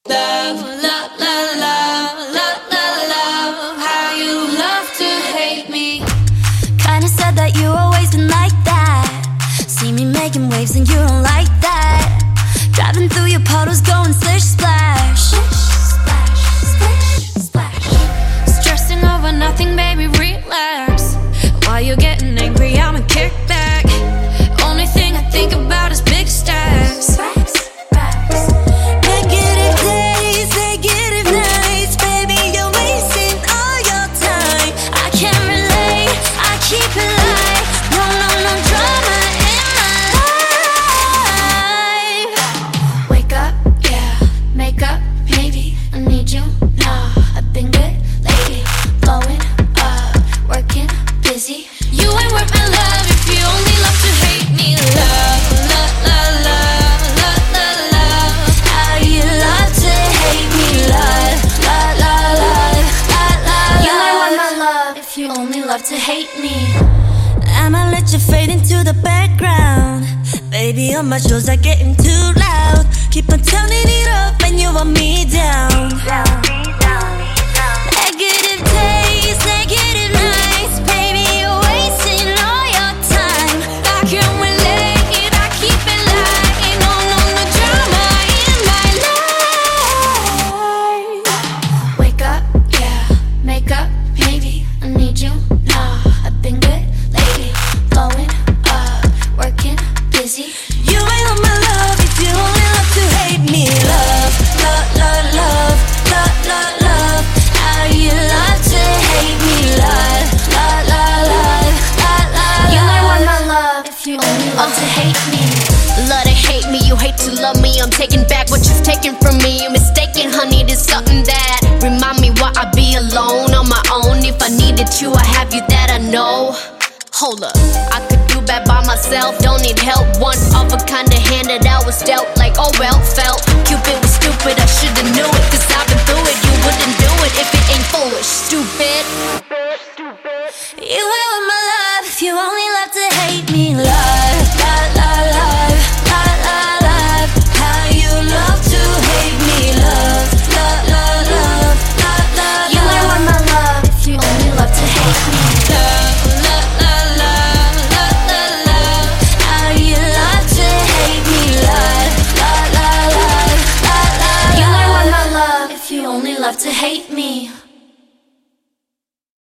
Love, love, love, love, love, love, love, how you love to hate me. Kinda said that you always been like that. See me making waves and you don't like that. Driving through your puddles going splish splash. Splash, splash, splash. Stressing over nothing, baby, relax. While you're getting angry, I'ma kick back. Only thing I think about is big stacks. Negative days, negative nights. Baby, you're wasting all your time. I can't relate, I keep it light. No, no, no drama in my life. Wake up, yeah, make up, maybe. I need you now. I've been good lately, blowing up, working, busy. You ain't worth my love if you only love to hate me. Love, love, love, love, love, love, love, how you love to hate me. Love, love, love, love, love, love. You ain't worth my love if you only love to hate me. I'ma let you fade into the background. Baby, all my shows are getting too loud. Keep on turning it up and you want me down. Negative days, negative nights. Baby, you're wasting all your time. I can't relate, I keep it light. No, no, no drama in my life. Wake up, yeah, make up, maybe. I need you now. I've been good lately, blowing up, working, busy. You ain't on my love if you only love to hate me. Love, love, love, love, love, love, love, how you love to hate me. Love, love, love, love, love, love. You ain't want my love if you only love to hate me. Love to hate me, you hate to love me. I'm taking back what you've taken from me. You're mistaken, honey, there's something that remind me why I be alone on my own. If I needed you, I have you, that I know. Hold up, I could do bad by myself, don't need help. One of a kind of hand that I was dealt, like oh well, felt Cupid was stupid, I should've knew